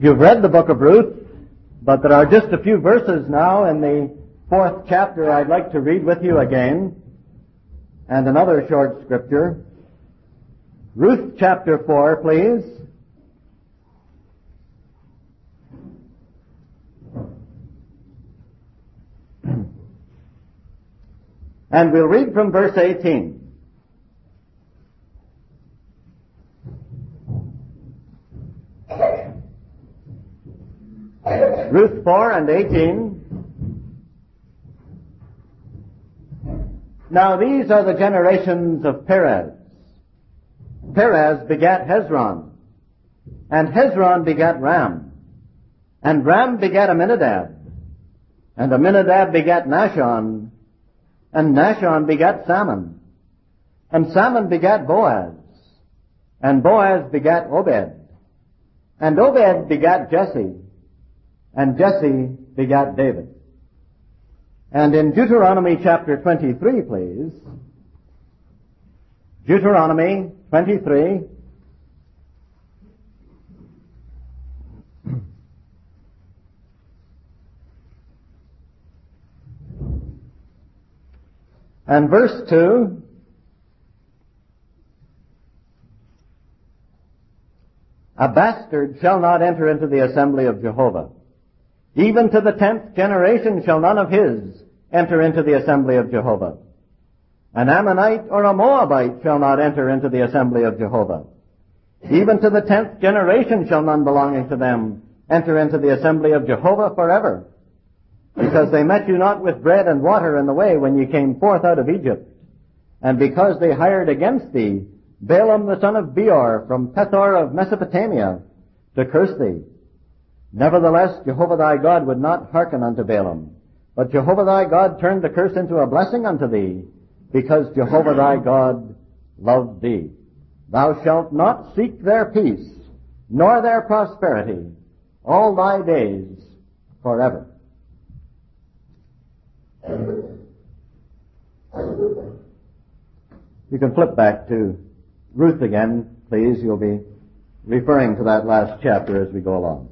You've read the book of Ruth, but there are just a few verses now in the 4th chapter I'd like to read with you again, and another short scripture. Ruth chapter 4, please. And we'll read from verse 18. Ruth 4 and 18. Now these are the generations of Perez. Perez begat Hezron, and Hezron begat Ram, and Ram begat Amminadab, and Amminadab begat Nahshon, and Nahshon begat Salmon, and Salmon begat Boaz, and Boaz begat Obed, and Obed begat Jesse, and Jesse begat David. And in Deuteronomy chapter 23, please. Deuteronomy 23. And verse 2. A bastard shall not enter into the assembly of Jehovah. Even to the 10th generation shall none of his enter into the assembly of Jehovah. An Ammonite or a Moabite shall not enter into the assembly of Jehovah. Even to the 10th generation shall none belonging to them enter into the assembly of Jehovah forever. Because they met you not with bread and water in the way when ye came forth out of Egypt. And because they hired against thee Balaam the son of Beor from Pethor of Mesopotamia to curse thee. Nevertheless, Jehovah thy God would not hearken unto Balaam, but Jehovah thy God turned the curse into a blessing unto thee, because Jehovah thy God loved thee. Thou shalt not seek their peace, nor their prosperity, all thy days forever. You can flip back to Ruth again, please. You'll be referring to that last chapter as we go along.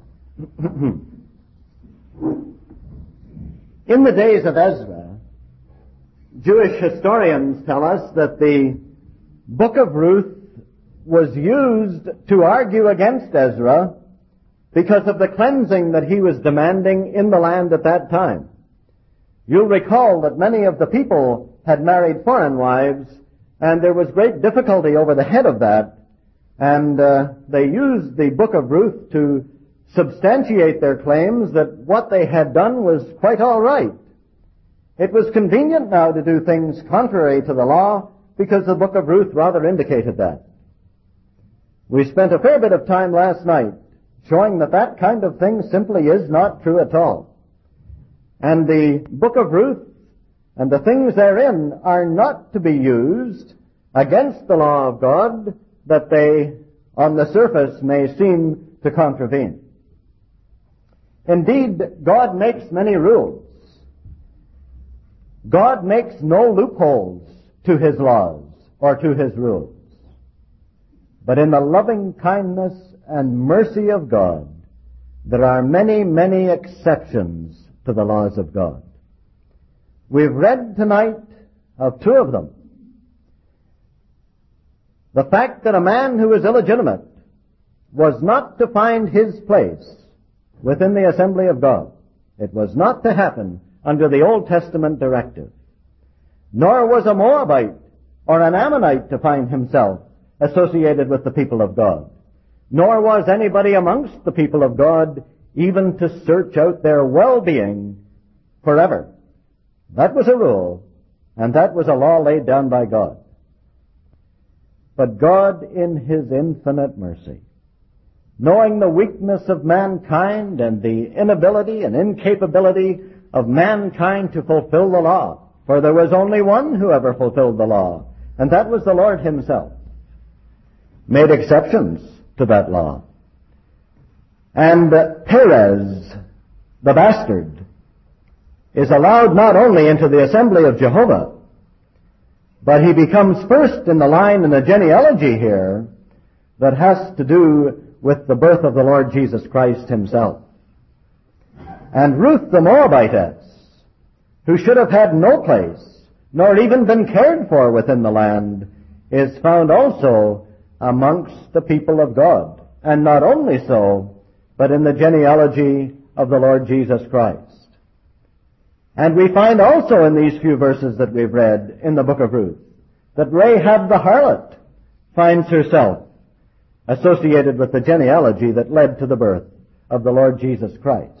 In the days of Ezra, Jewish historians tell us that the book of Ruth was used to argue against Ezra because of the cleansing that he was demanding in the land at that time. You'll recall that many of the people had married foreign wives, and there was great difficulty over the head of that, and they used the book of Ruth to substantiate their claims that what they had done was quite all right. It was convenient now to do things contrary to the law because the book of Ruth rather indicated that. We spent a fair bit of time last night showing that that kind of thing simply is not true at all. And the book of Ruth and the things therein are not to be used against the law of God that they, on the surface, may seem to contravene. Indeed, God makes many rules. God makes no loopholes to His laws or to His rules. But in the loving kindness and mercy of God, there are many, many exceptions to the laws of God. We've read tonight of two of them. The fact that a man who is illegitimate was not to find his place within the assembly of God. It was not to happen under the Old Testament directive. Nor was a Moabite or an Ammonite to find himself associated with the people of God. Nor was anybody amongst the people of God even to search out their well-being forever. That was a rule, and that was a law laid down by God. But God, in His infinite mercy, knowing the weakness of mankind and the inability and incapability of mankind to fulfill the law, for there was only one who ever fulfilled the law, and that was the Lord Himself, made exceptions to that law. And Perez, the bastard, is allowed not only into the assembly of Jehovah, but he becomes first in the line in the genealogy here that has to do with the birth of the Lord Jesus Christ himself. And Ruth the Moabitess, who should have had no place, nor even been cared for within the land, is found also amongst the people of God. And not only so, but in the genealogy of the Lord Jesus Christ. And we find also in these few verses that we've read in the book of Ruth, that Rahab the harlot finds herself associated with the genealogy that led to the birth of the Lord Jesus Christ.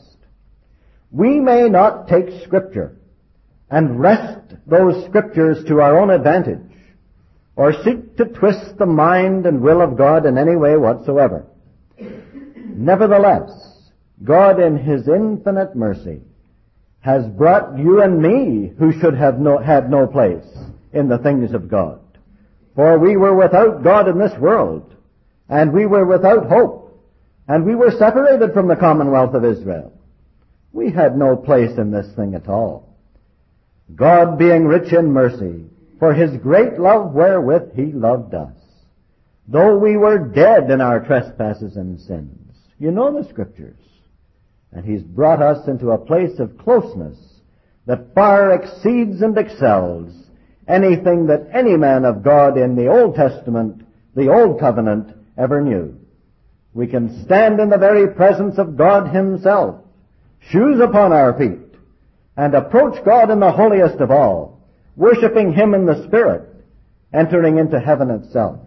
We may not take Scripture and wrest those Scriptures to our own advantage, or seek to twist the mind and will of God in any way whatsoever. Nevertheless, God in His infinite mercy has brought you and me, who should have had no place in the things of God. For we were without God in this world, and we were without hope, and we were separated from the commonwealth of Israel. We had no place in this thing at all. God, being rich in mercy, for His great love wherewith He loved us, though we were dead in our trespasses and sins. You know the Scriptures. And He's brought us into a place of closeness that far exceeds and excels anything that any man of God in the Old Testament, the Old Covenant, ever knew. We can stand in the very presence of God Himself, shoes upon our feet, and approach God in the holiest of all, worshiping Him in the Spirit, entering into heaven itself.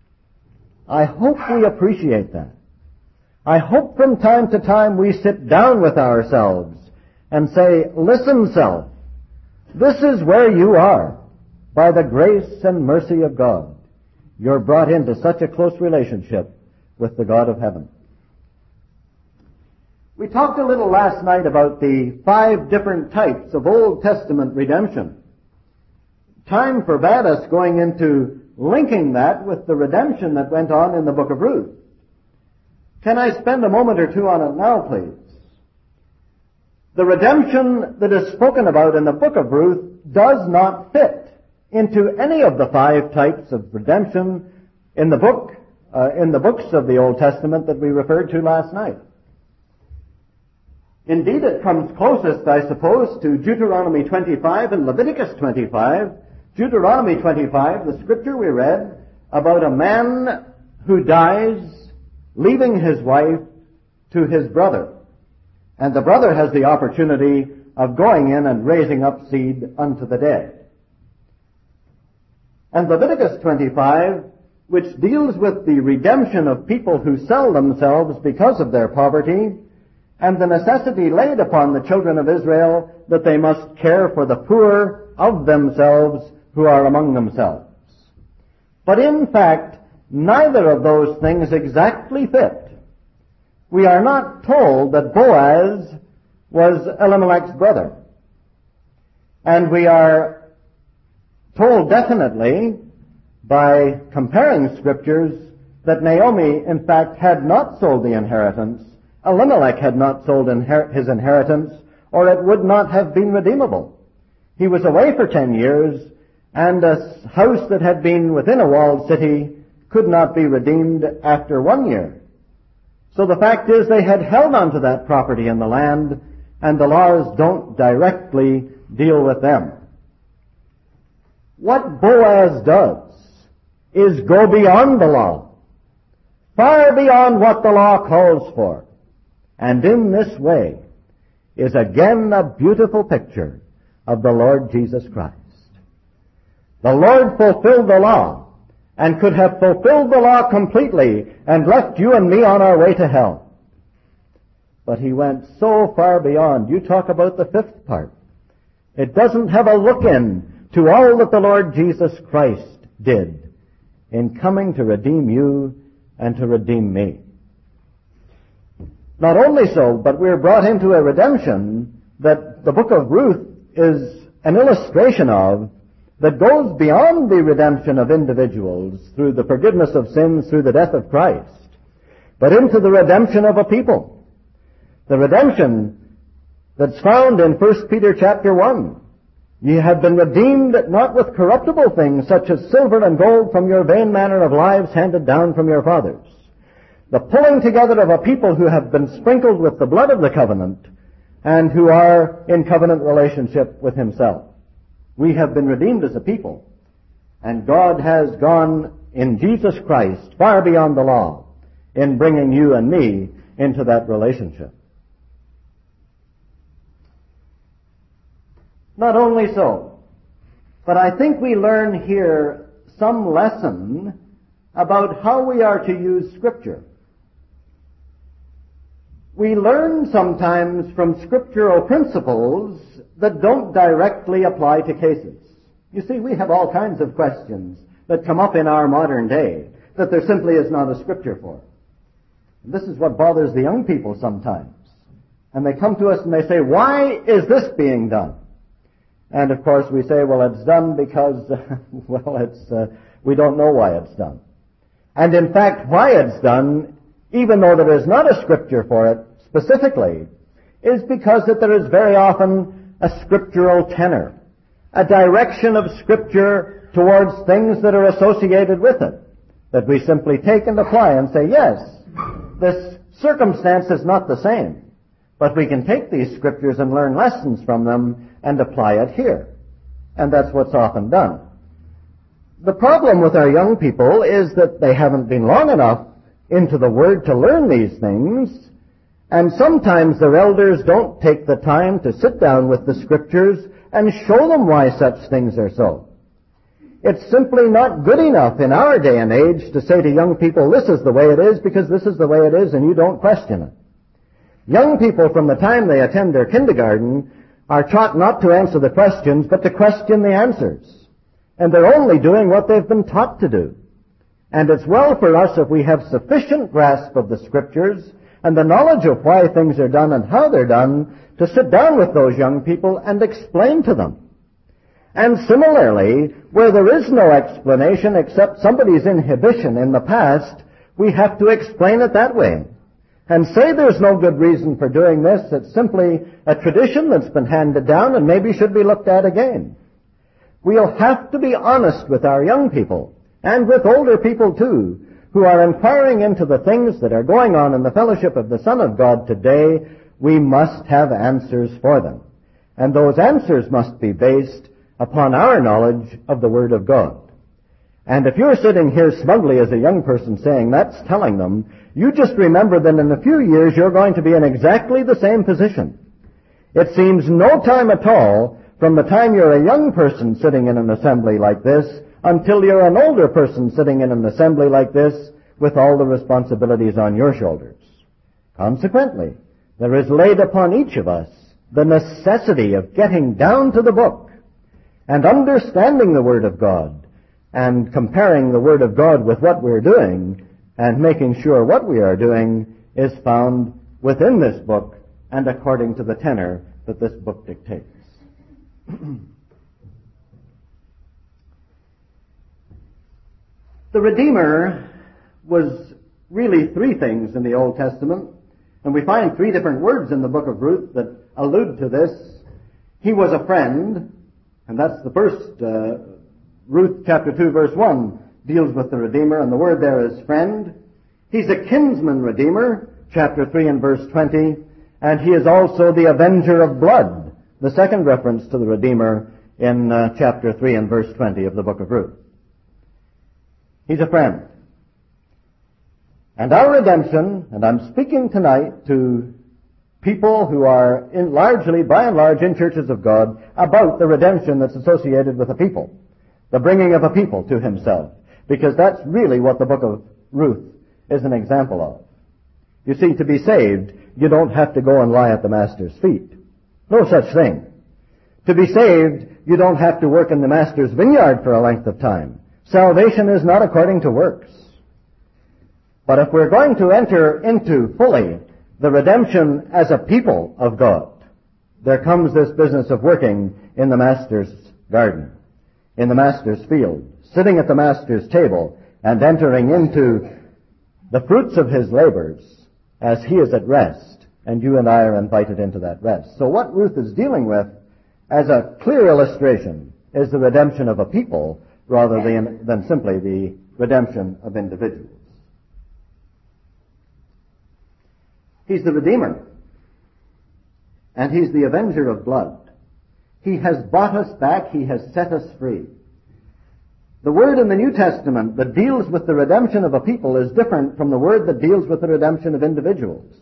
I hope we appreciate that. I hope from time to time we sit down with ourselves and say, listen, self, this is where you are. By the grace and mercy of God, you're brought into such a close relationship with the God of heaven. We talked a little last night about the 5 different types of Old Testament redemption. Time forbade us going into linking that with the redemption that went on in the book of Ruth. Can I spend a moment or two on it now, please? The redemption that is spoken about in the book of Ruth does not fit into any of the 5 types of redemption in the books of the Old Testament that we referred to last night. Indeed, it comes closest, I suppose, to Deuteronomy 25 and Leviticus 25. Deuteronomy 25, the scripture we read about a man who dies leaving his wife to his brother. And the brother has the opportunity of going in and raising up seed unto the dead. And Leviticus 25, which deals with the redemption of people who sell themselves because of their poverty, and the necessity laid upon the children of Israel that they must care for the poor of themselves who are among themselves. But in fact, neither of those things exactly fit. We are not told that Boaz was Elimelech's brother. And we are told definitely by comparing scriptures that Naomi, in fact, had not sold the inheritance. Elimelech had not sold his inheritance, or it would not have been redeemable. He was away for 10 years, and a house that had been within a walled city could not be redeemed after 1 year. So the fact is they had held on to that property in the land, and the laws don't directly deal with them. What Boaz does is go beyond the law, far beyond what the law calls for. And in this way is again a beautiful picture of the Lord Jesus Christ. The Lord fulfilled the law and could have fulfilled the law completely and left you and me on our way to hell. But He went so far beyond. You talk about the 5th part. It doesn't have a look in to all that the Lord Jesus Christ did in coming to redeem you and to redeem me. Not only so, but we're brought into a redemption that the book of Ruth is an illustration of, that goes beyond the redemption of individuals through the forgiveness of sins through the death of Christ, but into the redemption of a people. The redemption that's found in 1 Peter chapter 1. Ye have been redeemed not with corruptible things such as silver and gold from your vain manner of lives handed down from your fathers, the pulling together of a people who have been sprinkled with the blood of the covenant and who are in covenant relationship with himself. We have been redeemed as a people, and God has gone in Jesus Christ far beyond the law in bringing you and me into that relationship. Not only so, but I think we learn here some lesson about how we are to use Scripture. We learn sometimes from scriptural principles that don't directly apply to cases. You see, we have all kinds of questions that come up in our modern day that there simply is not a scripture for. And this is what bothers the young people sometimes. And they come to us and they say, why is this being done? And of course we say, well, it's done because, we don't know why it's done. And in fact, why it's done, even though there is not a scripture for it specifically, is because that there is very often a scriptural tenor, a direction of Scripture towards things that are associated with it, that we simply take and apply and say, yes, this circumstance is not the same, but we can take these Scriptures and learn lessons from them and apply it here. And that's what's often done. The problem with our young people is that they haven't been long enough into the Word to learn these things, and sometimes their elders don't take the time to sit down with the Scriptures and show them why such things are so. It's simply not good enough in our day and age to say to young people, this is the way it is because this is the way it is and you don't question it. Young people, from the time they attend their kindergarten, are taught not to answer the questions but to question the answers. And they're only doing what they've been taught to do. And it's well for us, if we have sufficient grasp of the Scriptures and the knowledge of why things are done and how they're done, to sit down with those young people and explain to them. And similarly, where there is no explanation except somebody's inhibition in the past, we have to explain it that way. And say there's no good reason for doing this, it's simply a tradition that's been handed down and maybe should be looked at again. We'll have to be honest with our young people, and with older people too, who are inquiring into the things that are going on in the fellowship of the Son of God today. We must have answers for them. And those answers must be based upon our knowledge of the Word of God. And if you're sitting here smugly as a young person saying that's telling them, you just remember that in a few years you're going to be in exactly the same position. It seems no time at all from the time you're a young person sitting in an assembly like this until you're an older person sitting in an assembly like this with all the responsibilities on your shoulders. Consequently, there is laid upon each of us the necessity of getting down to the book and understanding the Word of God and comparing the Word of God with what we're doing and making sure what we are doing is found within this book and according to the tenor that this book dictates. The Redeemer was really three things in the Old Testament, and we find three different words in the book of Ruth that allude to this. He was a friend, and that's the first, Ruth chapter 2 verse 1 deals with the Redeemer, and the word there is friend. He's a kinsman Redeemer, chapter 3 and verse 20, and he is also the avenger of blood, the second reference to the Redeemer in chapter 3 and verse 20 of the book of Ruth. He's a friend. And our redemption, and I'm speaking tonight to people who are largely, by and large, in churches of God, about the redemption that's associated with a people, the bringing of a people to himself, because that's really what the book of Ruth is an example of. You see, to be saved, you don't have to go and lie at the Master's feet. No such thing. To be saved, you don't have to work in the Master's vineyard for a length of time. Salvation is not according to works. But if we're going to enter into fully the redemption as a people of God, there comes this business of working in the Master's garden, in the Master's field, sitting at the Master's table and entering into the fruits of his labors as he is at rest, and you and I are invited into that rest. So what Ruth is dealing with, as a clear illustration, is the redemption of a people rather than simply the redemption of individuals. He's the Redeemer. And He's the avenger of blood. He has bought us back. He has set us free. The word in the New Testament that deals with the redemption of a people is different from the word that deals with the redemption of individuals.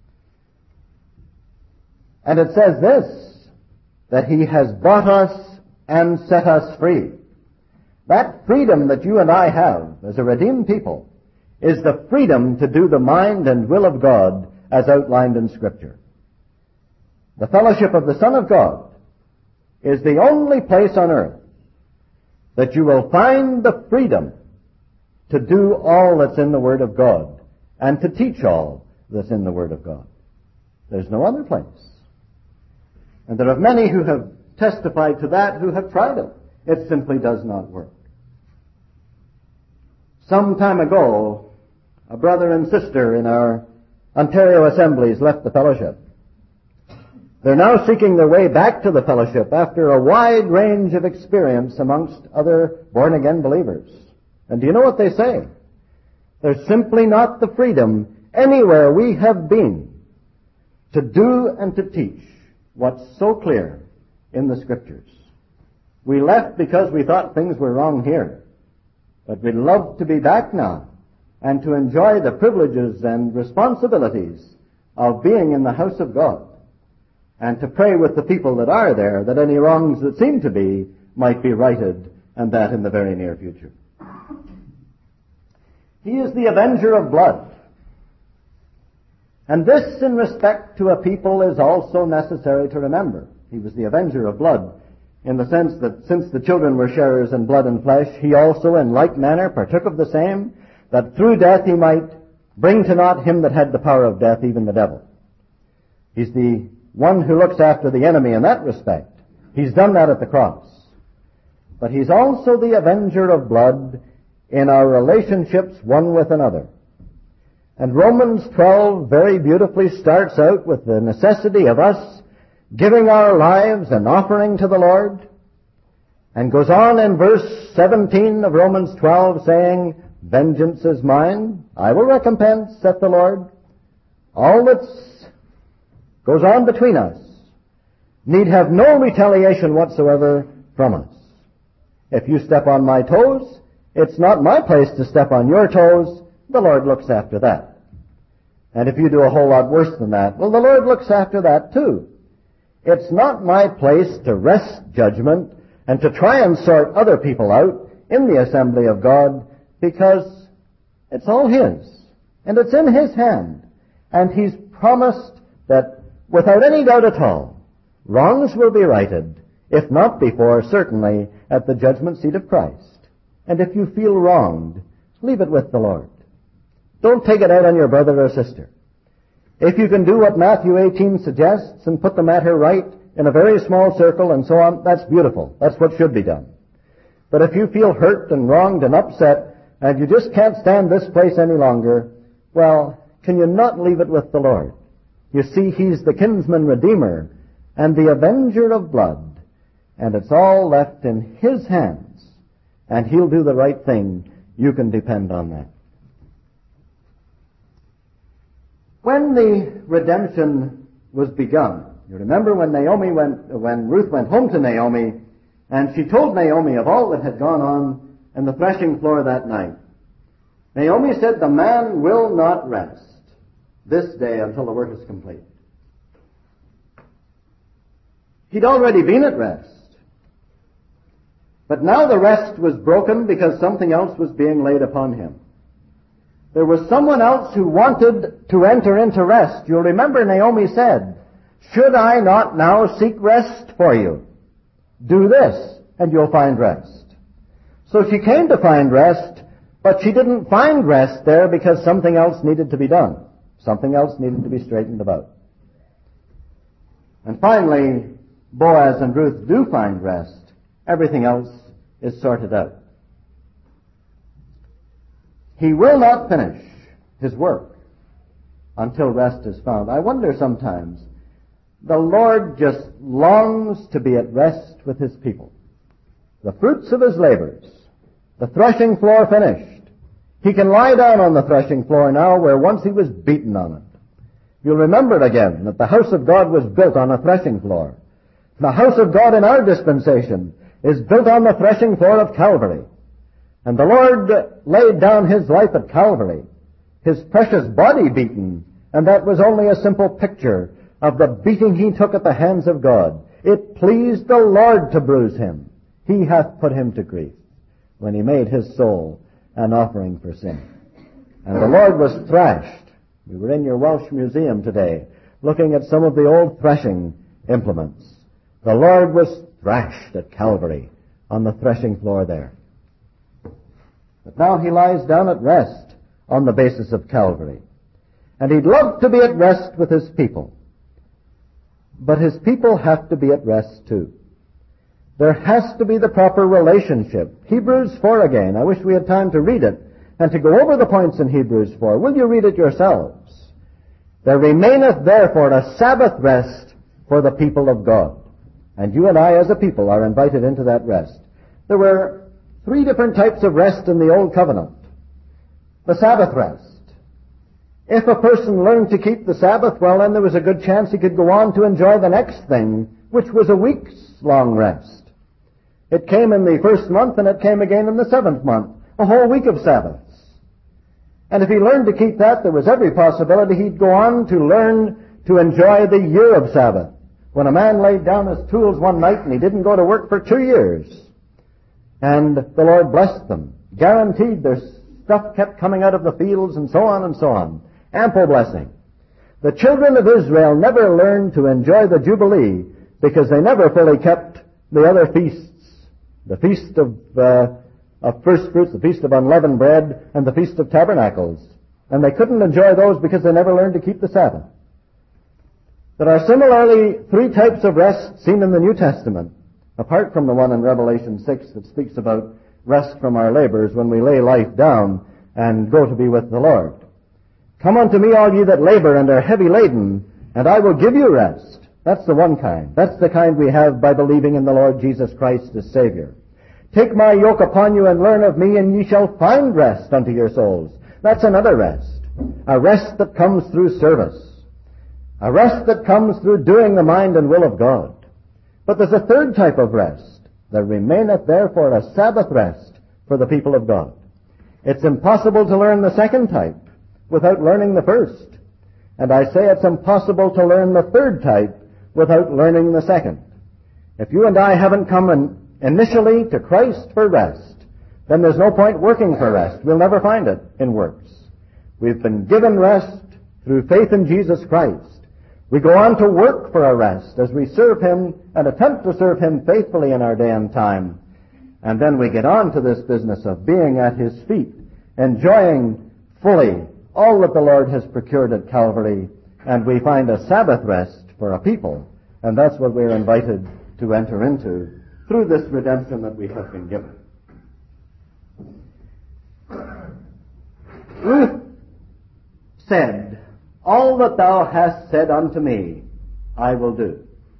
And it says this, that He has bought us and set us free. That freedom that you and I have as a redeemed people is the freedom to do the mind and will of God as outlined in Scripture. The fellowship of the Son of God is the only place on earth that you will find the freedom to do all that's in the Word of God and to teach all that's in the Word of God. There's no other place. And there are many who have testified to that, who have tried it. It simply does not work. Some time ago, a brother and sister in our Ontario assemblies left the fellowship. They're now seeking their way back to the fellowship after a wide range of experience amongst other born-again believers. And do you know what they say? There's simply not the freedom anywhere we have been to do and to teach what's so clear in the Scriptures. We left because we thought things were wrong here. But we'd love to be back now and to enjoy the privileges and responsibilities of being in the house of God and to pray with the people that are there that any wrongs that seem to be might be righted, and that in the very near future. He is the avenger of blood. And this, in respect to a people, is also necessary to remember. He was the avenger of blood in the sense that since the children were sharers in blood and flesh, He also in like manner partook of the same, that through death He might bring to naught him that had the power of death, even the devil. He's the one who looks after the enemy in that respect. He's done that at the cross. But He's also the avenger of blood in our relationships one with another. And Romans 12 very beautifully starts out with the necessity of us giving our lives an offering to the Lord, and goes on in verse 17 of Romans 12 saying, "Vengeance is mine, I will recompense, saith the Lord." All that goes on between us need have no retaliation whatsoever from us. If you step on my toes, it's not my place to step on your toes. The Lord looks after that. And if you do a whole lot worse than that, well, the Lord looks after that too. It's not my place to wrest judgment and to try and sort other people out in the assembly of God, because it's all His, and it's in His hand. And He's promised that without any doubt at all, wrongs will be righted, if not before, certainly at the judgment seat of Christ. And if you feel wronged, leave it with the Lord. Don't take it out on your brother or sister. If you can do what Matthew 18 suggests and put the matter right in a very small circle and so on, that's beautiful. That's what should be done. But if you feel hurt and wronged and upset and you just can't stand this place any longer, well, can you not leave it with the Lord? You see, He's the kinsman redeemer and the avenger of blood, and it's all left in His hands, and He'll do the right thing. You can depend on that. When the redemption was begun, you remember when Ruth went home to Naomi, and she told Naomi of all that had gone on in the threshing floor that night. Naomi said, "The man will not rest this day until the work is complete." He'd already been at rest. But now the rest was broken because something else was being laid upon him. There was someone else who wanted to enter into rest. You'll remember Naomi said, "Should I not now seek rest for you? Do this, and you'll find rest." So she came to find rest, but she didn't find rest there because something else needed to be done. Something else needed to be straightened about. And finally, Boaz and Ruth do find rest. Everything else is sorted out. He will not finish His work until rest is found. I wonder sometimes, the Lord just longs to be at rest with His people. The fruits of His labors, the threshing floor finished. He can lie down on the threshing floor now where once He was beaten on it. You'll remember again that the house of God was built on a threshing floor. The house of God in our dispensation is built on the threshing floor of Calvary. And the Lord laid down His life at Calvary, His precious body beaten, and that was only a simple picture of the beating He took at the hands of God. It pleased the Lord to bruise Him. He hath put Him to grief when He made His soul an offering for sin. And the Lord was thrashed. We were in your Welsh Museum today looking at some of the old threshing implements. The Lord was thrashed at Calvary on the threshing floor there. But now He lies down at rest on the basis of Calvary. And He'd love to be at rest with His people. But His people have to be at rest too. There has to be the proper relationship. Hebrews 4 again. I wish we had time to read it and to go over the points in Hebrews 4. Will you read it yourselves? There remaineth therefore a Sabbath rest for the people of God. And you and I as a people are invited into that rest. There were 3 different types of rest in the Old Covenant. The Sabbath rest. If a person learned to keep the Sabbath, well, then there was a good chance he could go on to enjoy the next thing, which was a week's long rest. It came in the first month and it came again in the 7th month, a whole week of Sabbaths. And if he learned to keep that, there was every possibility he'd go on to learn to enjoy the year of Sabbath. When a man laid down his tools one night and he didn't go to work for 2 years, and the Lord blessed them, guaranteed their stuff kept coming out of the fields and so on and so on. Ample blessing. The children of Israel never learned to enjoy the Jubilee because they never fully kept the other feasts. The Feast of First Fruits, the Feast of Unleavened Bread, and the Feast of Tabernacles. And they couldn't enjoy those because they never learned to keep the Sabbath. There are similarly 3 types of rest seen in the New Testament, apart from the one in Revelation 6 that speaks about rest from our labors when we lay life down and go to be with the Lord. Come unto me, all ye that labor and are heavy laden, and I will give you rest. That's the one kind. That's the kind we have by believing in the Lord Jesus Christ as Savior. Take my yoke upon you and learn of me, and ye shall find rest unto your souls. That's another rest. A rest that comes through service. A rest that comes through doing the mind and will of God. But there's a 3rd type of rest. There remaineth therefore a Sabbath rest for the people of God. It's impossible to learn the 2nd type without learning the 1st. And I say it's impossible to learn the 3rd type without learning the 2nd. If you and I haven't come initially to Christ for rest, then there's no point working for rest. We'll never find it in works. We've been given rest through faith in Jesus Christ. We go on to work for a rest as we serve Him and attempt to serve Him faithfully in our day and time. And then we get on to this business of being at His feet, enjoying fully all that the Lord has procured at Calvary, and we find a Sabbath rest for a people. And that's what we're invited to enter into through this redemption that we have been given. Ruth said, all that thou hast said unto me, I will do.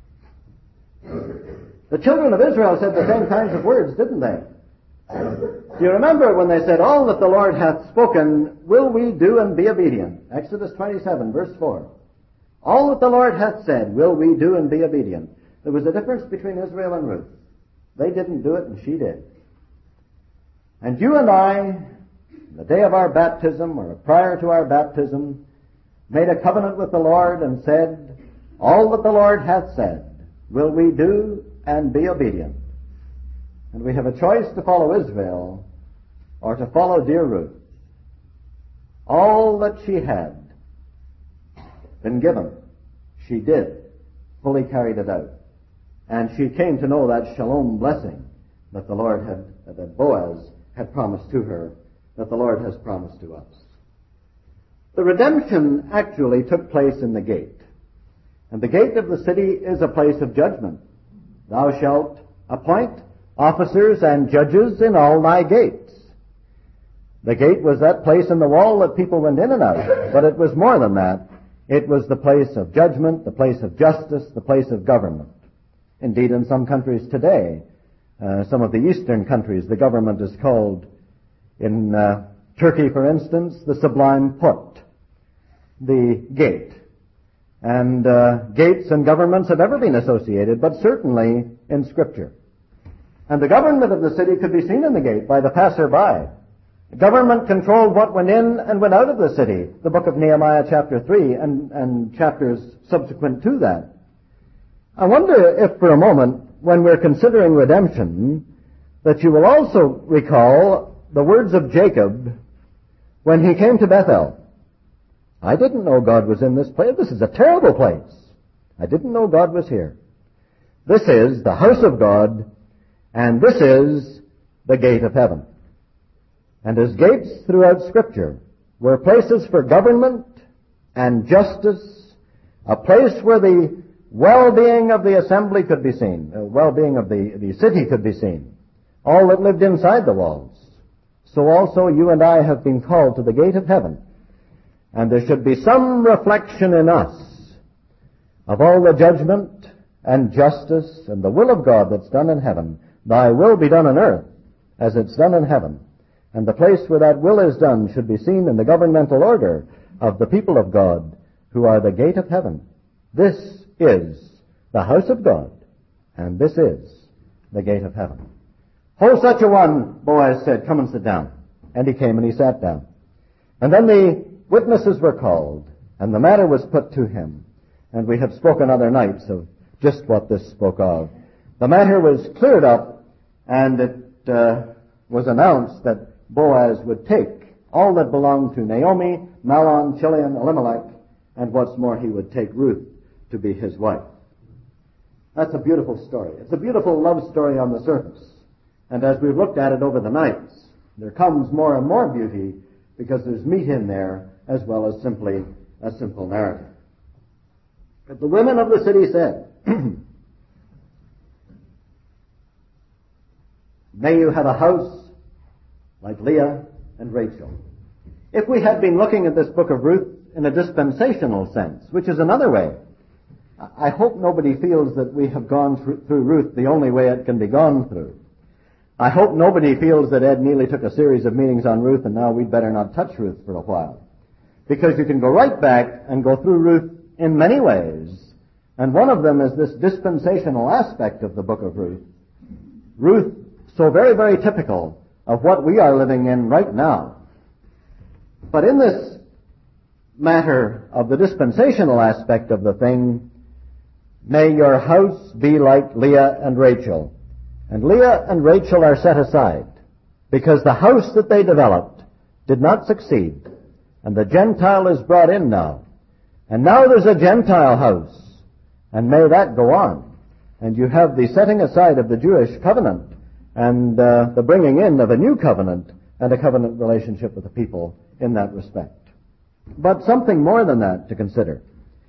The children of Israel said the same kinds of words, didn't they? Do you remember when they said, all that the Lord hath spoken, will we do and be obedient? Exodus 27, verse 4. All that the Lord hath said, will we do and be obedient? There was a difference between Israel and Ruth. They didn't do it, and she did. And you and I, the day of our baptism, or prior to our baptism, made a covenant with the Lord and said, all that the Lord hath said, will we do and be obedient. And we have a choice to follow Israel or to follow dear Ruth. All that she had been given, she did, fully carried it out. And she came to know that shalom blessing that the Lord that Boaz had promised to her, that the Lord has promised to us. The redemption actually took place in the gate. And the gate of the city is a place of judgment. Thou shalt appoint officers and judges in all thy gates. The gate was that place in the wall that people went in and out, but it was more than that. It was the place of judgment, the place of justice, the place of government. Indeed, in some countries today, some of the eastern countries, the government is called, in Turkey, for instance, the Sublime Porte, the gate. and gates and governments have ever been associated, but certainly in Scripture. And the government of the city could be seen in the gate by the passerby. The government controlled what went in and went out of the city, the book of Nehemiah chapter 3 and chapters subsequent to that. I wonder if for a moment, when we're considering redemption, that you will also recall the words of Jacob when he came to Bethel. I didn't know God was in this place. This is a terrible place. I didn't know God was here. This is the house of God, and this is the gate of heaven. And as gates throughout Scripture were places for government and justice, a place where the well-being of the assembly could be seen, the well-being of the city could be seen, all that lived inside the walls. So also you and I have been called to the gate of heaven, and there should be some reflection in us of all the judgment and justice and the will of God that's done in heaven. Thy will be done on earth as it's done in heaven. And the place where that will is done should be seen in the governmental order of the people of God, who are the gate of heaven. This is the house of God, and this is the gate of heaven. "Oh, such a one," Boaz said, "come and sit down." And he came and he sat down. And then the witnesses were called, and the matter was put to him. And we have spoken other nights of just what this spoke of. The matter was cleared up, and it was announced that Boaz would take all that belonged to Naomi, Mahlon, Chilion, Elimelech, and what's more, he would take Ruth to be his wife. That's a beautiful story. It's a beautiful love story on the surface. And as we've looked at it over the nights, there comes more and more beauty because there's meat in there as well as simply a simple narrative. But the women of the city said, "May you have a house like Leah and Rachel." If we had been looking at this book of Ruth in a dispensational sense, which is another way, I hope nobody feels that we have gone through Ruth the only way it can be gone through. I hope nobody feels that Ed Neely took a series of meetings on Ruth and now we'd better not touch Ruth for a while. Because you can go right back and go through Ruth in many ways. And one of them is this dispensational aspect of the book of Ruth. Ruth, so very, very typical of what we are living in right now. But in this matter of the dispensational aspect of the thing, may your house be like Leah and Rachel. And Leah and Rachel are set aside because the house that they developed did not succeed. And the Gentile is brought in now. And now there's a Gentile house. And may that go on. And you have the setting aside of the Jewish covenant and the bringing in of a new covenant and a covenant relationship with the people in that respect. But something more than that to consider.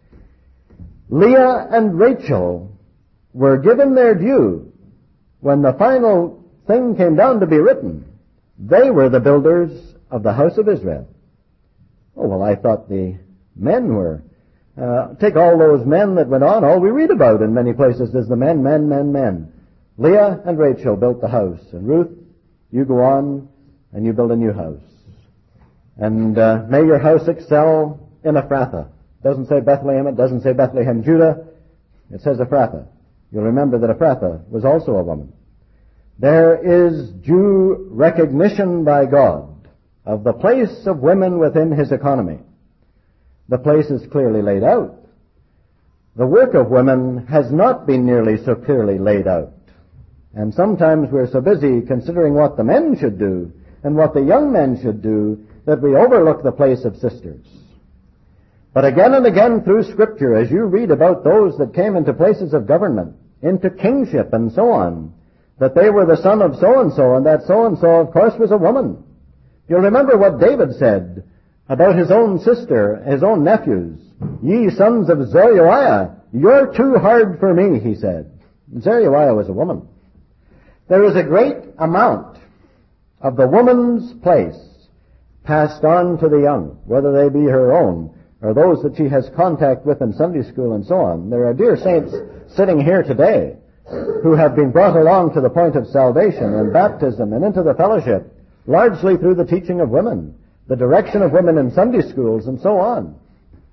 Leah and Rachel were given their due when the final thing came down to be written. They were the builders of the house of Israel. Oh, well, I thought the men were. Take all those men that went on. All we read about in many places is the men. Leah and Rachel built the house. And Ruth, you go on and you build a new house. And may your house excel in Ephrathah. It doesn't say Bethlehem. It doesn't say Bethlehem, Judah. It says Ephrathah. You'll remember that Ephrathah was also a woman. There is due recognition by God of the place of women within his economy. The place is clearly laid out. The work of women has not been nearly so clearly laid out. And sometimes we're so busy considering what the men should do and what the young men should do that we overlook the place of sisters. But again and again through Scripture, as you read about those that came into places of government, into kingship and so on, that they were the son of so-and-so, and that so-and-so, of course, was a woman. You'll remember what David said about his own sister, his own nephews. "Ye sons of Zeruiah, you're too hard for me," he said. And Zeruiah was a woman. There is a great amount of the woman's place passed on to the young, whether they be her own or those that she has contact with in Sunday school and so on. There are dear saints sitting here today who have been brought along to the point of salvation and baptism and into the fellowship, largely through the teaching of women, the direction of women in Sunday schools and so on.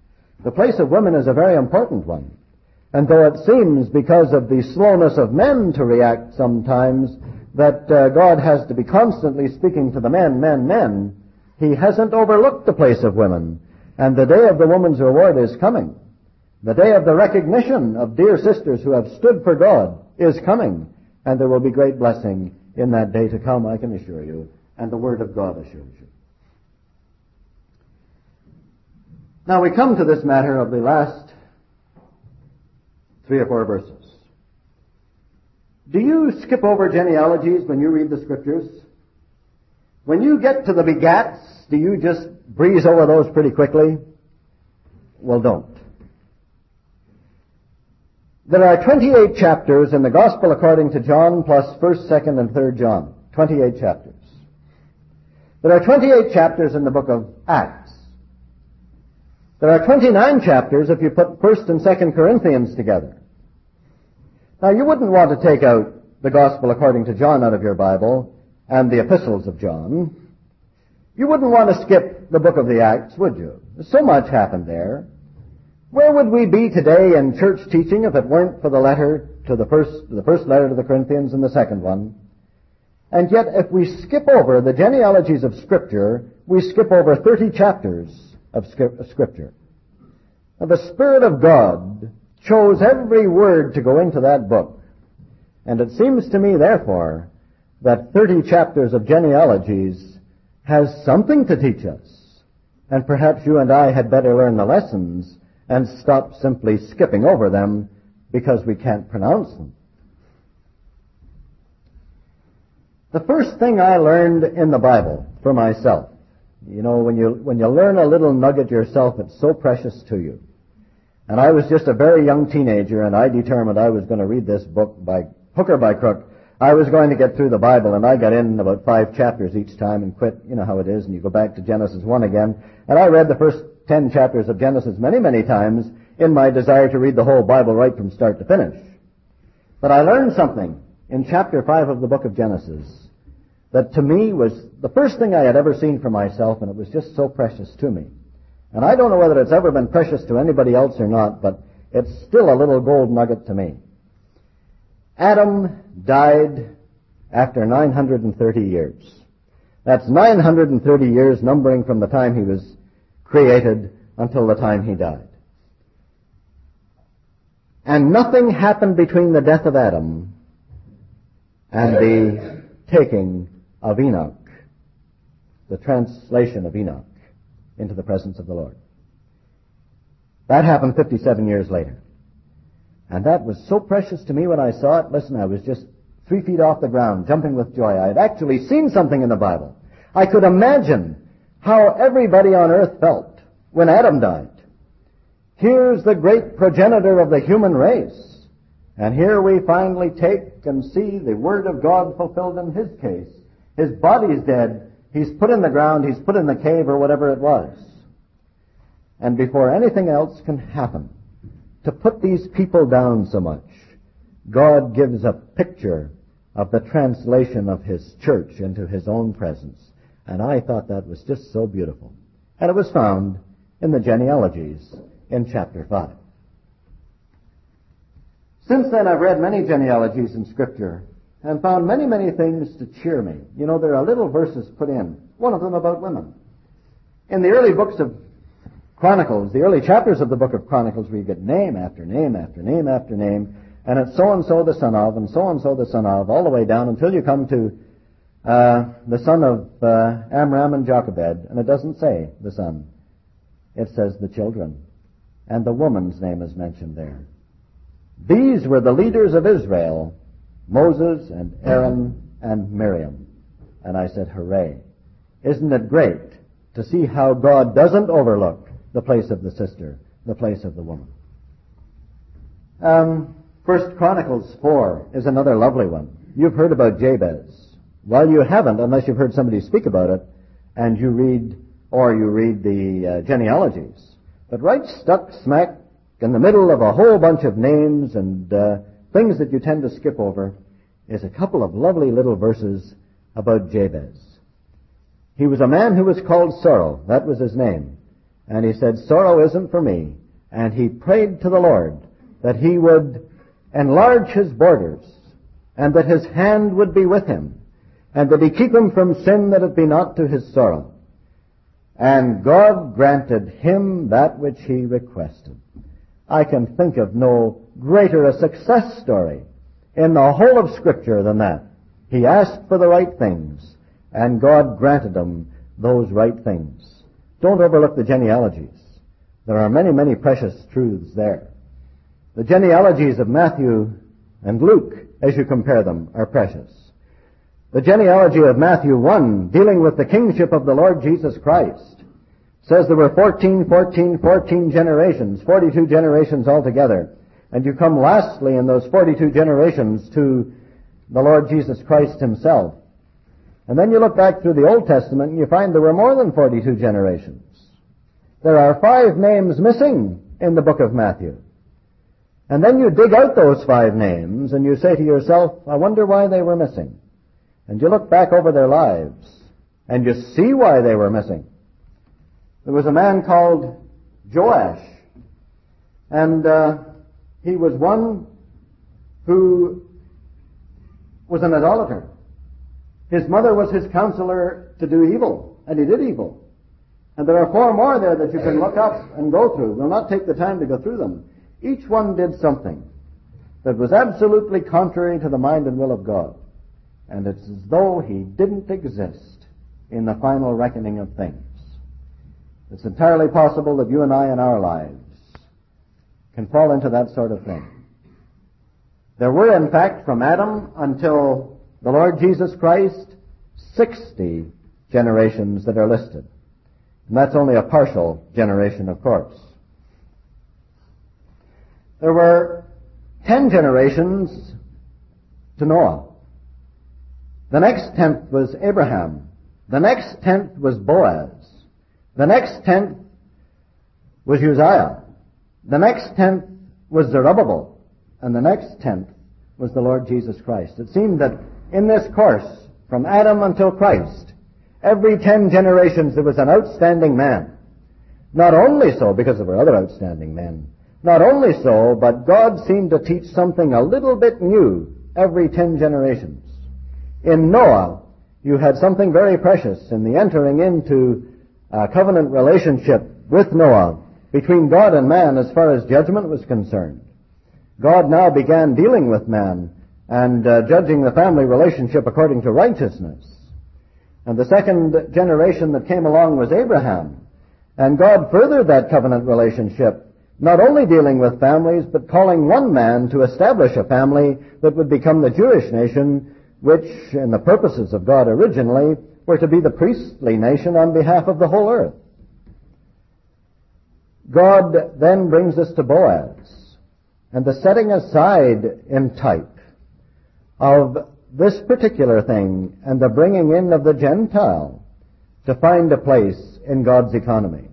The place of women is a very important one. And though it seems, because of the slowness of men to react sometimes, that God has to be constantly speaking to the men, He hasn't overlooked the place of women. And the day of the woman's reward is coming. The day of the recognition of dear sisters who have stood for God is coming. And there will be great blessing in that day to come, I can assure you. And the Word of God assures you. Now we come to this matter of the last 3 or 4 verses. Do you skip over genealogies when you read the Scriptures? When you get to the begats, do you just breeze over those pretty quickly? Well, don't. There are 28 chapters in the Gospel according to John, plus 1st, 2nd, and 3rd John. 28 chapters. There are 28 chapters in the book of Acts. There are 29 chapters if you put 1st and 2nd Corinthians together. Now, you wouldn't want to take out the Gospel according to John out of your Bible and the epistles of John. You wouldn't want to skip the book of the Acts, would you? So much happened there. Where would we be today in church teaching if it weren't for the letter to the first letter to the Corinthians and the second one? And yet, if we skip over the genealogies of Scripture, we skip over 30 chapters of Scripture. Now, the Spirit of God chose every word to go into that book. And it seems to me, therefore, that 30 chapters of genealogies has something to teach us. And perhaps you and I had better learn the lessons and stop simply skipping over them because we can't pronounce them. The first thing I learned in the Bible for myself, you know, when you learn a little nugget yourself, it's so precious to you. And I was just a very young teenager, and I determined I was going to read this book by hook or by crook. I was going to get through the Bible, and I got in about 5 chapters each time and quit. You know how it is, and you go back to Genesis 1 again. And I read the first 10 chapters of Genesis many, many times in my desire to read the whole Bible right from start to finish. But I learned something in chapter 5 of the book of Genesis that to me was the first thing I had ever seen for myself, and it was just so precious to me. And I don't know whether it's ever been precious to anybody else or not, but it's still a little gold nugget to me. Adam died after 930 years. That's 930 years numbering from the time he was created until the time he died. And nothing happened between the death of Adam and the taking of Enoch, the translation of Enoch into the presence of the Lord. That happened 57 years later. And that was so precious to me when I saw it. Listen, I was just 3 feet off the ground, jumping with joy. I had actually seen something in the Bible. I could imagine how everybody on earth felt when Adam died. Here's the great progenitor of the human race. And here we finally take and see the Word of God fulfilled in his case. His body's dead. He's put in the ground. He's put in the cave or whatever it was. And before anything else can happen, to put these people down so much, God gives a picture of the translation of his church into his own presence. And I thought that was just so beautiful. And it was found in the genealogies in chapter 5. Since then, I've read many genealogies in Scripture and found many, many things to cheer me. You know, there are little verses put in, one of them about women. In the early books of Chronicles, the early chapters of the book of Chronicles, where you get name after name after name after name, and it's so-and-so the son of, and so-and-so the son of, all the way down until you come to the son of Amram and Jochebed, and it doesn't say the son. It says the children. And the woman's name is mentioned there. These were the leaders of Israel, Moses and Aaron and Miriam. And I said, hooray. Isn't it great to see how God doesn't overlook the place of the sister, the place of the woman? 1 Chronicles 4 is another lovely one. You've heard about Jabez. Well, you haven't unless you've heard somebody speak about it and you read the genealogies. But right stuck smack in the middle of a whole bunch of names and things that you tend to skip over is a couple of lovely little verses about Jabez. He was a man who was called Sorrow. That was his name. And he said, sorrow isn't for me. and he prayed to the Lord that he would enlarge his borders, and that his hand would be with him, and that he keep him from sin, that it be not to his sorrow. And God granted him that which he requested. I can think of no greater a success story in the whole of Scripture than that. He asked for the right things, and God granted him those right things. Don't overlook the genealogies. There are many, many precious truths there. The genealogies of Matthew and Luke, as you compare them, are precious. The genealogy of Matthew 1, dealing with the kingship of the Lord Jesus Christ, says there were 14 generations, 42 generations altogether. And you come lastly in those 42 generations to the Lord Jesus Christ himself. And then you look back through the Old Testament and you find there were more than 42 generations. There are 5 names missing in the book of Matthew. And then you dig out those 5 names and you say to yourself, I wonder why they were missing. And you look back over their lives and you see why they were missing. There was a man called Joash, and he was one who was an idolater. His mother was his counselor to do evil, and he did evil. And there are 4 more there that you can look up and go through. We'll not take the time to go through them. Each one did something that was absolutely contrary to the mind and will of God. And it's as though he didn't exist in the final reckoning of things. It's entirely possible that you and I in our lives can fall into that sort of thing. There were, in fact, from Adam until the Lord Jesus Christ, 60 generations that are listed. And that's only a partial generation, of course. There were 10 generations to Noah. The next 10th was Abraham. The next 10th was Boaz. The next 10th was Uzziah. The next 10th was Zerubbabel. And the next 10th was the Lord Jesus Christ. It seemed that in this course, from Adam until Christ, every 10 generations there was an outstanding man. Not only so, because there were other outstanding men, not only so, but God seemed to teach something a little bit new every 10 generations. In Noah, you had something very precious in the entering into a covenant relationship with Noah between God and man as far as judgment was concerned. God now began dealing with man and judging the family relationship according to righteousness. And the second generation that came along was Abraham. And God furthered that covenant relationship, not only dealing with families, but calling one man to establish a family that would become the Jewish nation, which, in the purposes of God originally, were to be the priestly nation on behalf of the whole earth. God then brings us to Boaz, and the setting aside in type of this particular thing and the bringing in of the Gentile to find a place in God's economy.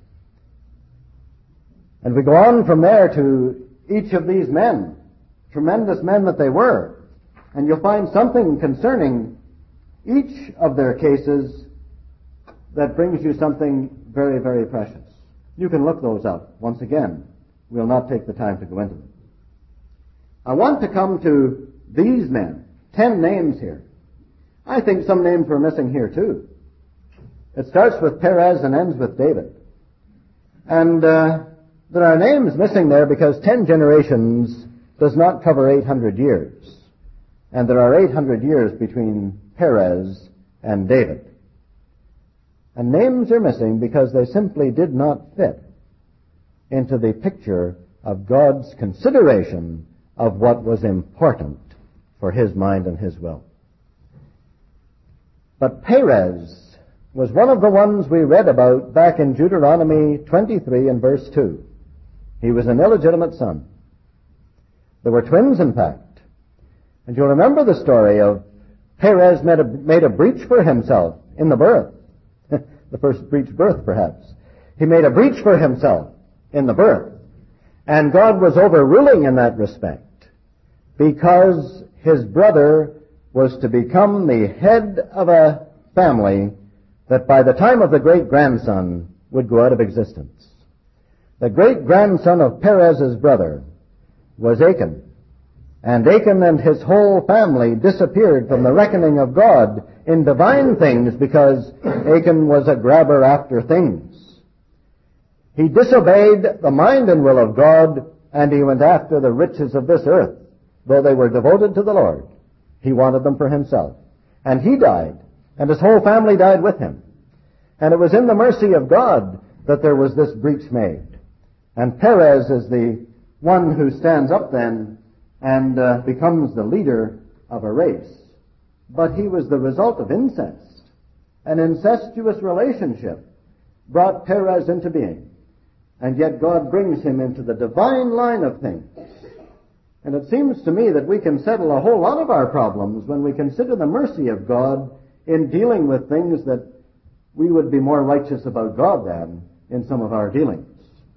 And we go on from there to each of these men, tremendous men that they were, and you'll find something concerning each of their cases that brings you something very, very precious. You can look those up. Once again, we'll not take the time to go into them. I want to come to these men. 10 names here. I think some names were missing here too. It starts with Perez and ends with David. And there are names missing there because 10 generations does not cover 800 years. And there are 800 years between Perez and David. And names are missing because they simply did not fit into the picture of God's consideration of what was important for his mind and his will. But Perez was one of the ones we read about back in Deuteronomy 23 and verse 2. He was an illegitimate son. There were twins, in fact. And you'll remember the story of Perez made a breach for himself in the birth. The first breech birth, perhaps. He made a breach for himself in the birth. And God was overruling in that respect because his brother was to become the head of a family that by the time of the great-grandson would go out of existence. The great-grandson of Perez's brother was Achan. And Achan and his whole family disappeared from the reckoning of God in divine things because Achan was a grabber after things. He disobeyed the mind and will of God, and he went after the riches of this earth. Though they were devoted to the Lord, he wanted them for himself. And he died, and his whole family died with him. And it was in the mercy of God that there was this breach made. And Perez is the one who stands up then and becomes the leader of a race. But he was the result of incest. An incestuous relationship brought Perez into being. And yet God brings him into the divine line of things. And it seems to me that we can settle a whole lot of our problems when we consider the mercy of God in dealing with things that we would be more righteous about God than in some of our dealings.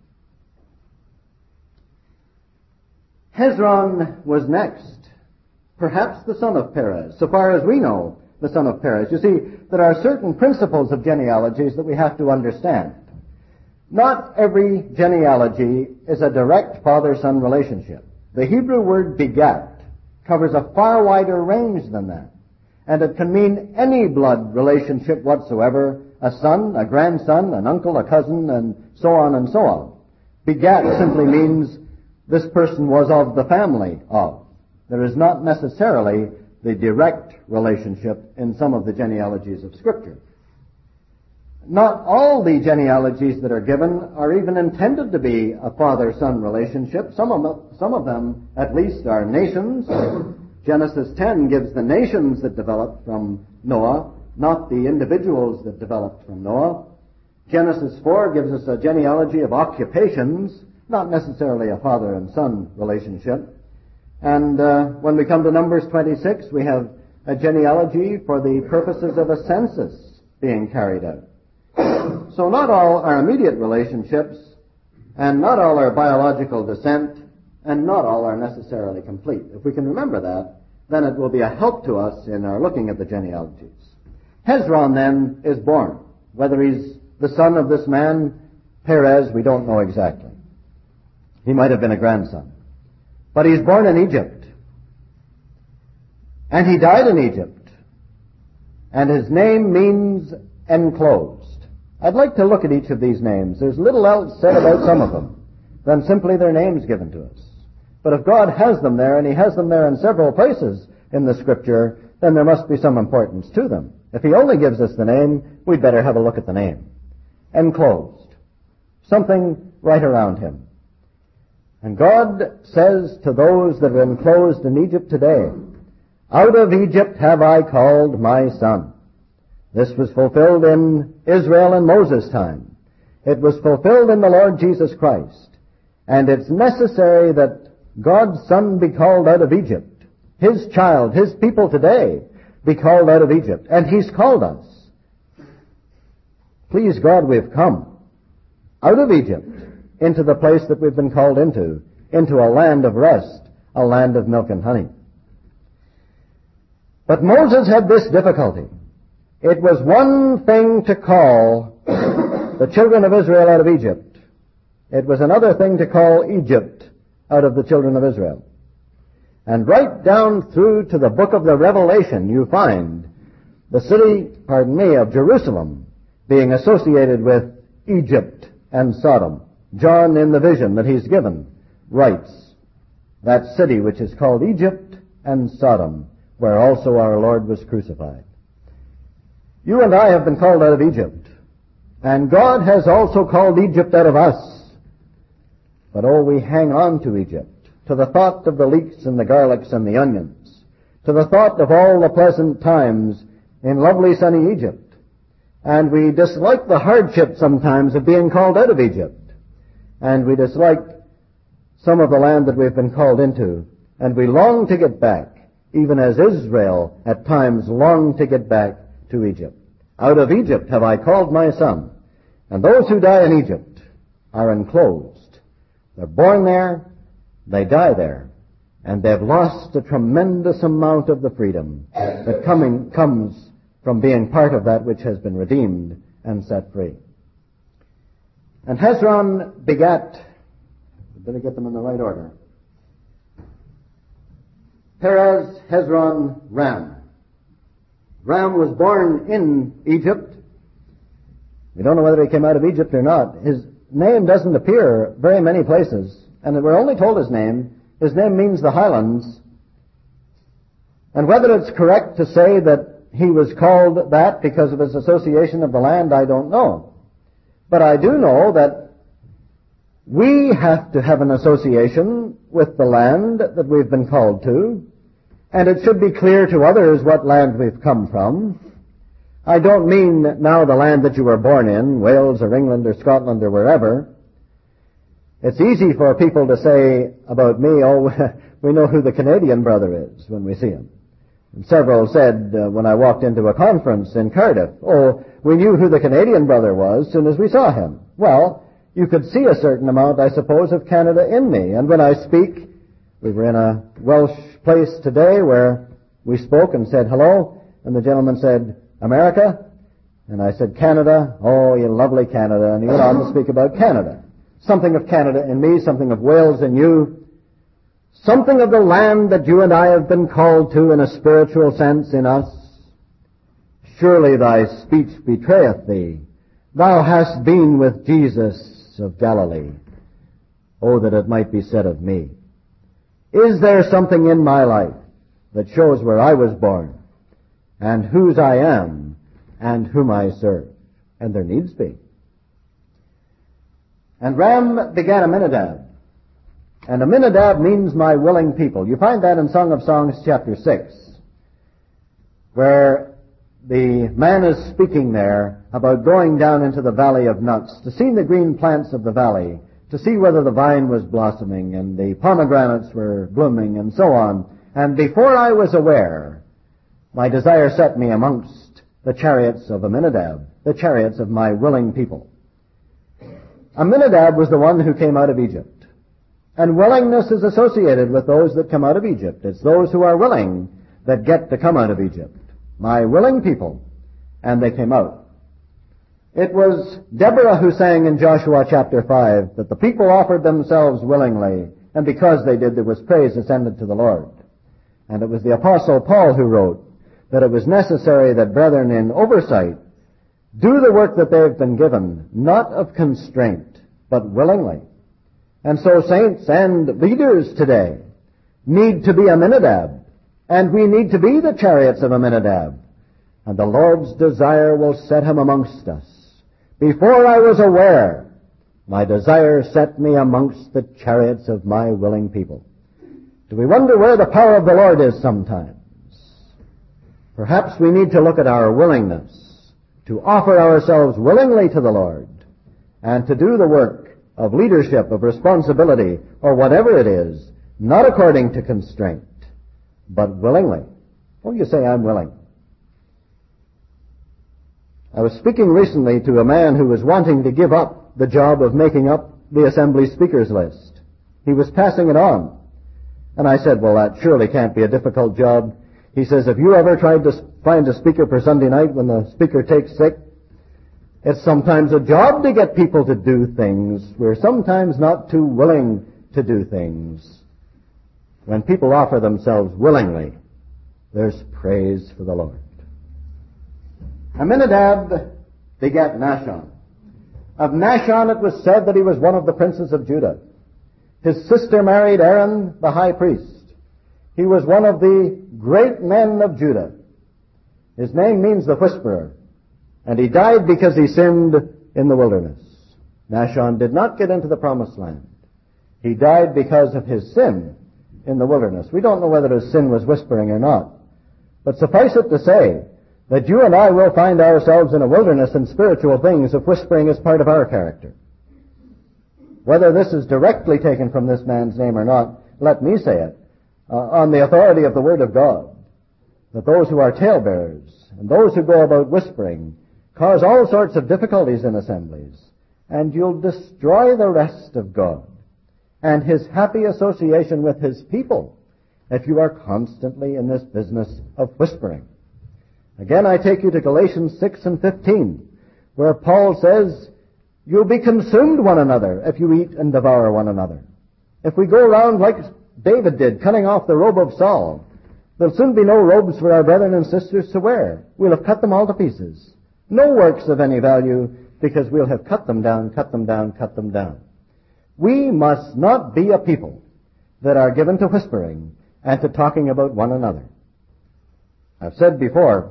Hezron was next, perhaps the son of Perez, so far as we know, the son of Perez. You see, there are certain principles of genealogies that we have to understand. Not every genealogy is a direct father-son relationship. The Hebrew word begat covers a far wider range than that. And it can mean any blood relationship whatsoever, a son, a grandson, an uncle, a cousin, and so on and so on. Begat simply means this person was of the family of. There is not necessarily the direct relationship in some of the genealogies of Scripture. Not all the genealogies that are given are even intended to be a father-son relationship. Some of them, at least, are nations. Genesis 10 gives the nations that developed from Noah, not the individuals that developed from Noah. Genesis 4 gives us a genealogy of occupations, not necessarily a father and son relationship. And when we come to Numbers 26, we have a genealogy for the purposes of a census being carried out. So not all are immediate relationships, and not all are biological descent, and not all are necessarily complete. If we can remember that, then it will be a help to us in our looking at the genealogies. Hezron then is born. Whether he's the son of this man, Perez, we don't know exactly. He might have been a grandson. But he's born in Egypt. And he died in Egypt. And his name means enclosed. I'd like to look at each of these names. There's little else said about some of them than simply their names given to us. But if God has them there, and he has them there in several places in the Scripture, then there must be some importance to them. If he only gives us the name, we'd better have a look at the name. Enclosed. Something right around him. And God says to those that are enclosed in Egypt today, "Out of Egypt have I called my son." This was fulfilled in Israel in Moses' time. It was fulfilled in the Lord Jesus Christ. And it's necessary that God's son be called out of Egypt. His child, his people today, be called out of Egypt. And he's called us. Please God, we've come out of Egypt into the place that we've been called into a land of rest, a land of milk and honey. But Moses had this difficulty. It was one thing to call the children of Israel out of Egypt. It was another thing to call Egypt out of the children of Israel. And right down through to the book of the Revelation, you find the city, of Jerusalem being associated with Egypt and Sodom. John, in the vision that he's given, writes, that city which is called Egypt and Sodom, where also our Lord was crucified. You and I have been called out of Egypt, and God has also called Egypt out of us. But oh, we hang on to Egypt, to the thought of the leeks and the garlics and the onions, to the thought of all the pleasant times in lovely sunny Egypt. And we dislike the hardship sometimes of being called out of Egypt. And we dislike some of the land that we've been called into. And we long to get back, even as Israel at times longed to get back to Egypt. Out of Egypt have I called my son. And those who die in Egypt are enclosed. They're born there, they die there, and they've lost a tremendous amount of the freedom that comes from being part of that which has been redeemed and set free. And Hezron begat, I better get them in the right order, Perez, Hezron, Ram. Ram was born in Egypt. We don't know whether he came out of Egypt or not. His name doesn't appear very many places, and we're only told his name. His name means the highlands. And whether it's correct to say that he was called that because of his association of the land, I don't know. But I do know that we have to have an association with the land that we've been called to, and it should be clear to others what land we've come from. I don't mean now the land that you were born in, Wales or England or Scotland or wherever. It's easy for people to say about me, oh, we know who the Canadian brother is when we see him. And several said when I walked into a conference in Cardiff, oh, we knew who the Canadian brother was as soon as we saw him. Well, you could see a certain amount, I suppose, of Canada in me. And when I speak, we were in a Welsh place today where we spoke and said hello, and the gentleman said, America? And I said, Canada. Oh, you lovely Canada. And he went on to speak about Canada. Something of Canada in me, something of Wales in you, something of the land that you and I have been called to in a spiritual sense in us. Surely thy speech betrayeth thee. Thou hast been with Jesus of Galilee. Oh, that it might be said of me. Is there something in my life that shows where I was born and whose I am and whom I serve? And there needs be. And Ram begat Amminadab. And Amminadab means my willing people. You find that in Song of Songs chapter 6, where the man is speaking there about going down into the valley of nuts, to see the green plants of the valley, to see whether the vine was blossoming and the pomegranates were blooming and so on. And before I was aware, my desire set me amongst the chariots of Amminadab, the chariots of my willing people. Amminadab was the one who came out of Egypt. And willingness is associated with those that come out of Egypt. It's those who are willing that get to come out of Egypt. My willing people. And they came out. It was Deborah who sang in Joshua chapter 5 that the people offered themselves willingly, and because they did, there was praise ascended to the Lord. And it was the Apostle Paul who wrote that it was necessary that brethren in oversight do the work that they've been given, not of constraint, but willingly. And so saints and leaders today need to be Amminadab, and we need to be the chariots of Amminadab. And the Lord's desire will set him amongst us. Before I was aware, my desire set me amongst the chariots of my willing people. Do we wonder where the power of the Lord is sometimes? Perhaps we need to look at our willingness to offer ourselves willingly to the Lord and to do the work of leadership, of responsibility, or whatever it is, not according to constraint, but willingly. Oh, you say, I'm willing. I was speaking recently to a man who was wanting to give up the job of making up the assembly speakers list. He was passing it on. And I said, well, that surely can't be a difficult job. He says, have you ever tried to find a speaker for Sunday night when the speaker takes sick? It's sometimes a job to get people to do things. We're sometimes not too willing to do things. When people offer themselves willingly, there's praise for the Lord. Amminadab begat Nahshon. Of Nahshon it was said that he was one of the princes of Judah. His sister married Aaron the high priest. He was one of the great men of Judah. His name means the whisperer. And he died because he sinned in the wilderness. Nahshon did not get into the promised land. He died because of his sin in the wilderness. We don't know whether his sin was whispering or not. But suffice it to say that you and I will find ourselves in a wilderness in spiritual things if whispering is part of our character. Whether this is directly taken from this man's name or not, let me say it, on the authority of the Word of God, that those who are talebearers and those who go about whispering cause all sorts of difficulties in assemblies, and you'll destroy the rest of God and his happy association with his people if you are constantly in this business of whispering. Again, I take you to Galatians 6 and 15, where Paul says, You'll be consumed one another if you eat and devour one another. If we go around like David did, cutting off the robe of Saul, there'll soon be no robes for our brethren and sisters to wear. We'll have cut them all to pieces. No works of any value, because we'll have cut them down, cut them down, cut them down. We must not be a people that are given to whispering and to talking about one another. I've said before,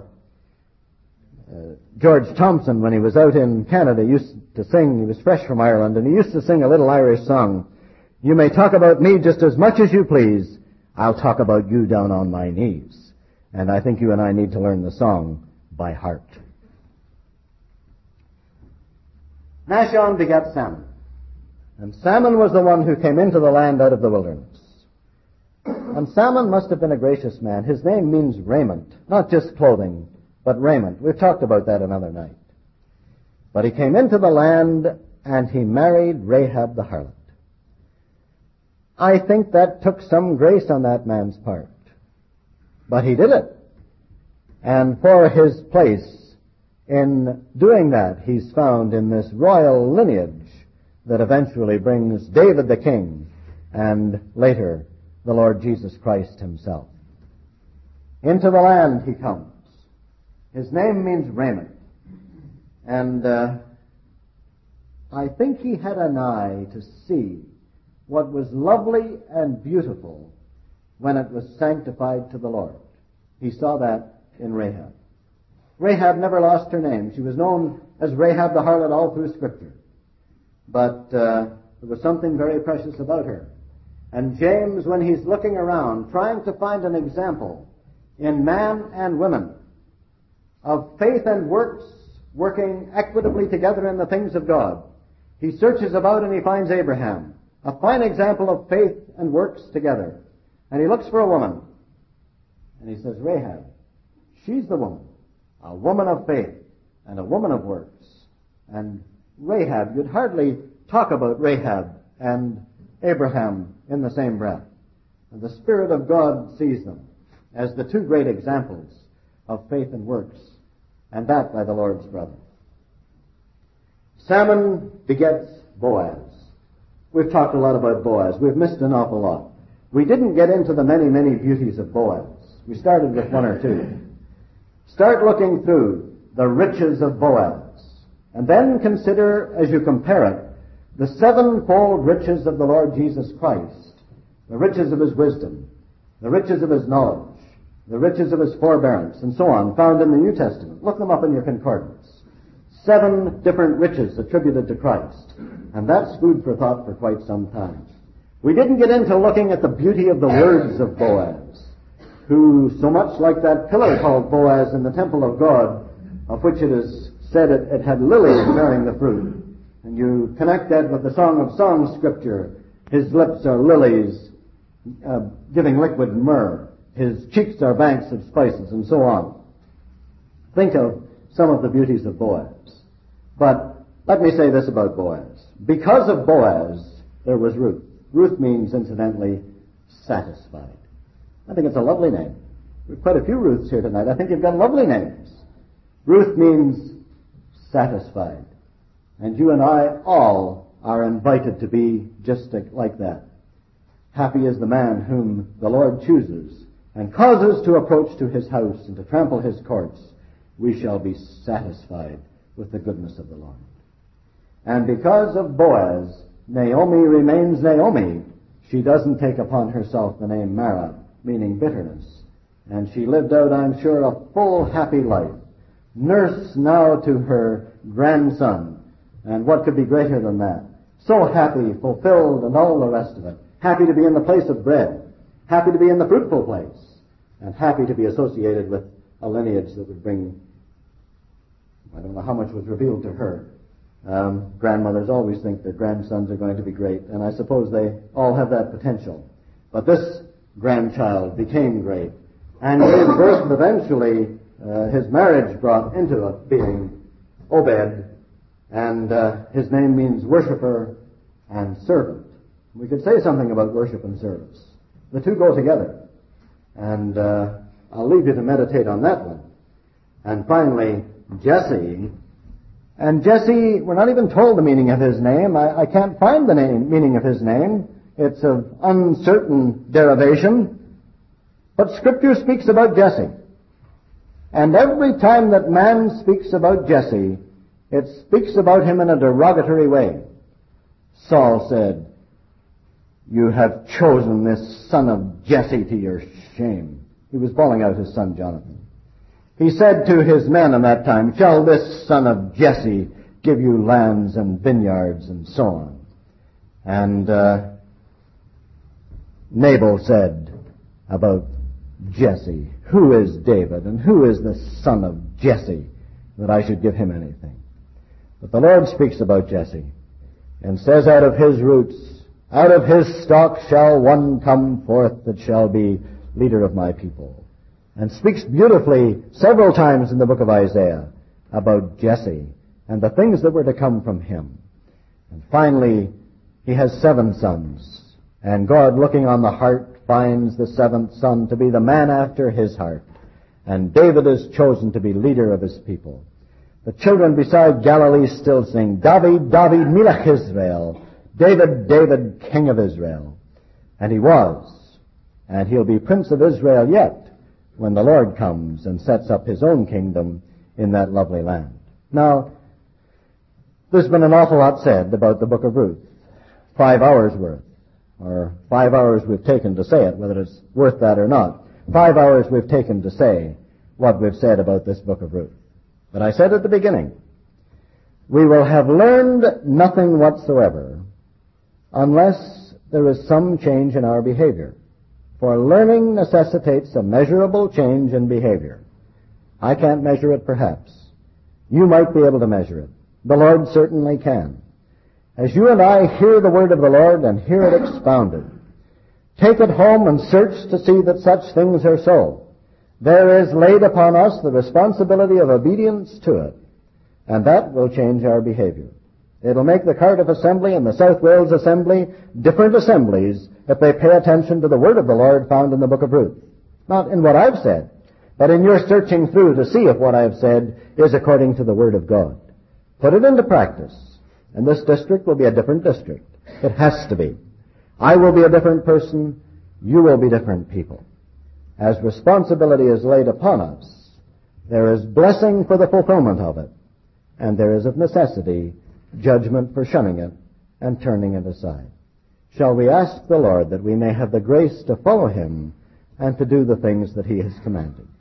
George Thompson, when he was out in Canada, used to sing, he was fresh from Ireland, and he used to sing a little Irish song. You may talk about me just as much as you please. I'll talk about you down on my knees. And I think you and I need to learn the song by heart. Nahshon begat Salmon. And Salmon was the one who came into the land out of the wilderness. And Salmon must have been a gracious man. His name means raiment, not just clothing, but raiment. We've talked about that another night. But he came into the land and he married Rahab the harlot. I think that took some grace on that man's part. But he did it. And for his place in doing that, he's found in this royal lineage that eventually brings David the king and later the Lord Jesus Christ himself. Into the land he comes. His name means raiment. And I think he had an eye to see what was lovely and beautiful when it was sanctified to the Lord. He saw that in Rahab. Rahab never lost her name. She was known as Rahab the harlot all through Scripture. But there was something very precious about her. And James, when he's looking around, trying to find an example in man and women of faith and works working equitably together in the things of God, he searches about and he finds Abraham, a fine example of faith and works together. And he looks for a woman. And he says, Rahab, she's the woman. A woman of faith and a woman of works. And Rahab, you'd hardly talk about Rahab and Abraham in the same breath. And the Spirit of God sees them as the two great examples of faith and works, and that by the Lord's brother. Salmon begets Boaz. We've talked a lot about Boaz. We've missed an awful lot. We didn't get into the many, many beauties of Boaz. We started with one or two. Start looking through the riches of Boaz, and then consider, as you compare it, the sevenfold riches of the Lord Jesus Christ, the riches of his wisdom, the riches of his knowledge, the riches of his forbearance, and so on, found in the New Testament. Look them up in your concordance. 7 different riches attributed to Christ. And that's food for thought for quite some time. We didn't get into looking at the beauty of the words of Boaz, who, so much like that pillar called Boaz in the temple of God, of which it is said it had lilies bearing the fruit. And you connect that with the Song of Songs scripture. His lips are lilies, giving liquid myrrh. His cheeks are banks of spices, and so on. Think of some of the beauties of Boaz. But let me say this about Boaz. Because of Boaz, there was Ruth. Ruth means, incidentally, satisfied. I think it's a lovely name. We've quite a few Ruths here tonight. I think you've got lovely names. Ruth means satisfied. And you and I all are invited to be just like that. Happy is the man whom the Lord chooses and causes to approach to his house and to trample his courts. We shall be satisfied with the goodness of the Lord. And because of Boaz, Naomi remains Naomi. She doesn't take upon herself the name Mara, meaning bitterness. And she lived out, I'm sure, a full, happy life. Nurse now to her grandson. And what could be greater than that? So happy, fulfilled, and all the rest of it. Happy to be in the place of bread. Happy to be in the fruitful place. And happy to be associated with a lineage that would bring, I don't know how much was revealed to her. Grandmothers always think their grandsons are going to be great, and I suppose they all have that potential. But this grandchild became great, and gave birth eventually, his marriage brought into it being Obed, and his name means worshiper and servant. We could say something about worship and service. The two go together, and I'll leave you to meditate on that one. And finally, Jesse, And Jesse, we're not even told the meaning of his name. I can't find the meaning of his name. It's of uncertain derivation. But Scripture speaks about Jesse. And every time that man speaks about Jesse, it speaks about him in a derogatory way. Saul said, "You have chosen this son of Jesse to your shame." He was bawling out his son Jonathan. He said to his men in that time, "Shall this son of Jesse give you lands and vineyards," and so on. And Nabal said about Jesse, "Who is David and who is the son of Jesse that I should give him anything?" But the Lord speaks about Jesse and says, "Out of his roots, out of his stock shall one come forth that shall be leader of my people." And speaks beautifully several times in the book of Isaiah about Jesse and the things that were to come from him. And finally, he has 7 sons. And God, looking on the heart, finds the 7th son to be the man after his heart. And David is chosen to be leader of his people. The children beside Galilee still sing, "David, David, Melech Israel." David, David, King of Israel. And he was. And he'll be Prince of Israel yet when the Lord comes and sets up his own kingdom in that lovely land. Now, there's been an awful lot said about the book of Ruth. 5 hours worth. Or 5 hours we've taken to say it, whether it's worth that or not. 5 hours we've taken to say what we've said about this book of Ruth. But I said at the beginning, we will have learned nothing whatsoever unless there is some change in our behavior. For learning necessitates a measurable change in behavior. I can't measure it, perhaps. You might be able to measure it. The Lord certainly can. As you and I hear the word of the Lord and hear it expounded, take it home and search to see that such things are so. There is laid upon us the responsibility of obedience to it, and that will change our behavior. It'll make the Cardiff Assembly and the South Wales Assembly different assemblies if they pay attention to the word of the Lord found in the book of Ruth. Not in what I've said, but in your searching through to see if what I've said is according to the word of God. Put it into practice, and this district will be a different district. It has to be. I will be a different person. You will be different people. As responsibility is laid upon us, there is blessing for the fulfillment of it, and there is of necessity judgment for shunning it and turning it aside. Shall we ask the Lord that we may have the grace to follow him and to do the things that he has commanded?